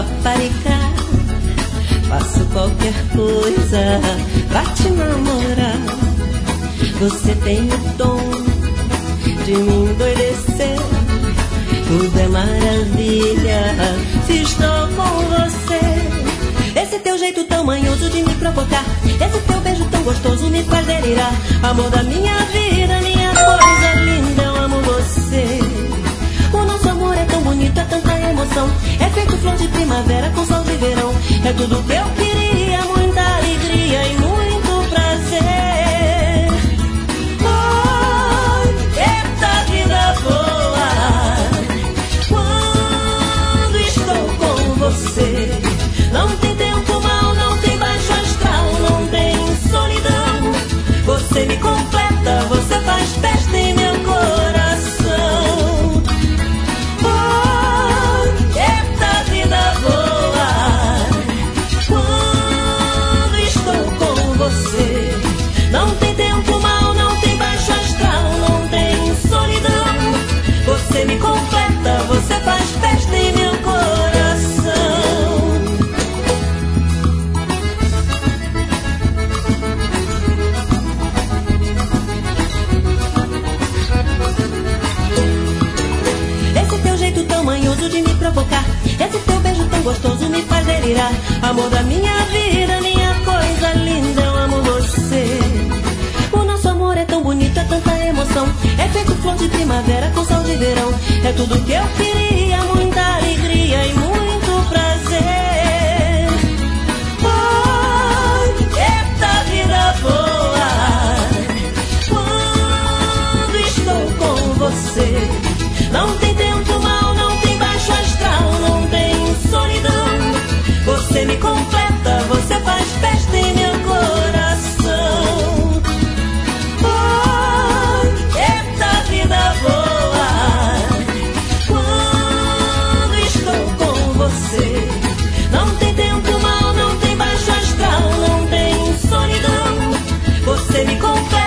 paparicar. Faço qualquer coisa pra te namorar. Você tem o dom de me endoidecer. Tudo é maravilha se estou com você. Esse teu jeito tão manhoso de me provocar, esse teu beijo tão gostoso me faz delirar. Amor da minha vida, minha coisa linda, eu amo você. O nosso amor é tão bonito, é tanta emoção. É feito flor de primavera com sol de verão. É tudo que eu queria, muita alegria e muito prazer. Oh, eita vida boa, quando estou com você. Não tem tempo mal, não tem baixo astral, não tem solidão. Você me completa, você faz festa em meu coração. Oh, eita vida boa, quando estou com você. Não tem tempo mal, não tem baixo astral, não tem solidão. Você me completa, você faz festa em meu coração. De me provocar, esse teu beijo tão gostoso me faz delirar. Amor da minha vida, minha coisa linda, eu amo você. O nosso amor é tão bonito, é tanta emoção. É feito flor de primavera com sol de verão. É tudo que eu queria, muita alegria e muito prazer. Oh, eita vida boa, quando estou com você. Não tem tempo mal, não tem baixo astral, não tem solidão. Você me completa, você faz festa em meu coração. Oh, eita vida boa, quando estou com você. Não tem tempo mal, não tem baixo astral, não tem solidão. Você me completa.